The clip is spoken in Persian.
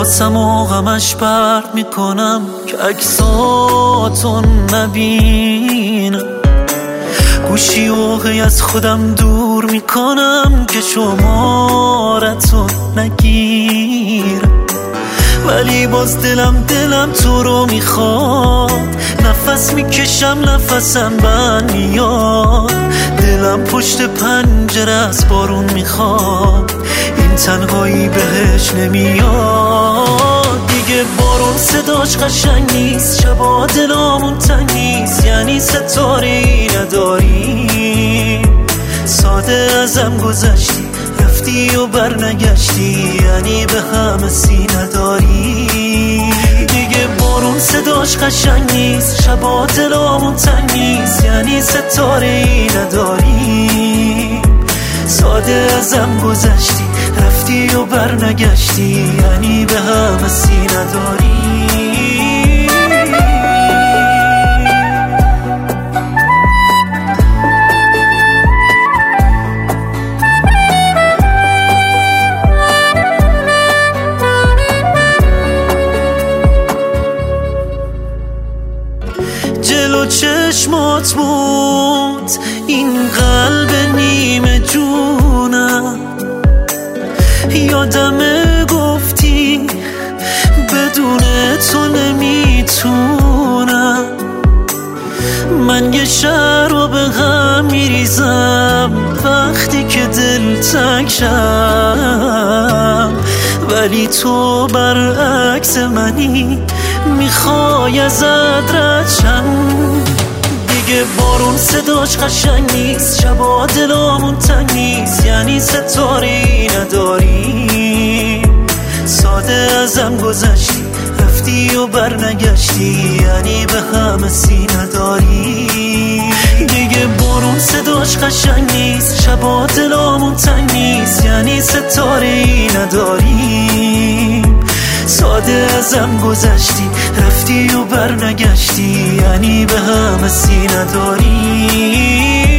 حواسم و غمش پرت میکنم که عکساتون نبینم، گوشی اوقی از خودم دور میکنم که شمارتون نگیرم. ولی باز دلم تو رو میخواد، نفس میکشم نفسم بند میاد، دلم پشت پنجره از بارون میخواد، این تنهایی بهش نمیاد. دیگه بارون صداش قشنگ نیست، شبا دلامون تنگ نیست، یعنی ستاره‌ای نداریم. ساده ازم گذشتی رفتی و برنگشتی، یعنی به همه سی نداری. دیگه بارون صداش قشنگ نیست، شبا دلامون تنگ نیست، یعنی ستاره‌ای نداری. ساده ازم گذشتی رفتی و برنگشتی، یعنی به همه سی نداری. جلو چشمات بود این قلب نیمه جونم، یادمه گفتی بدون تو نمیتونم. من یه شهر رو به غم میریزم وقتی که دل تنگ شم، ولی تو برعکس منی میخوای ازت رد شم. دیگه بارون صداش قشنگ نیست، شبا دلامون تنگ نیست، یعنی ستاره‌ای نداریم. ساده ازم گذشتی رفتی و برنگشتی، یعنی به همه سی نداری. دیگه بارون صداش قشنگ نیست، شبا دلامون تنگ نیست، یعنی ستاره‌ای نداریم. ساده ازم گذشتی رفتی و برنگشتی، یعنی به همه سی نداری.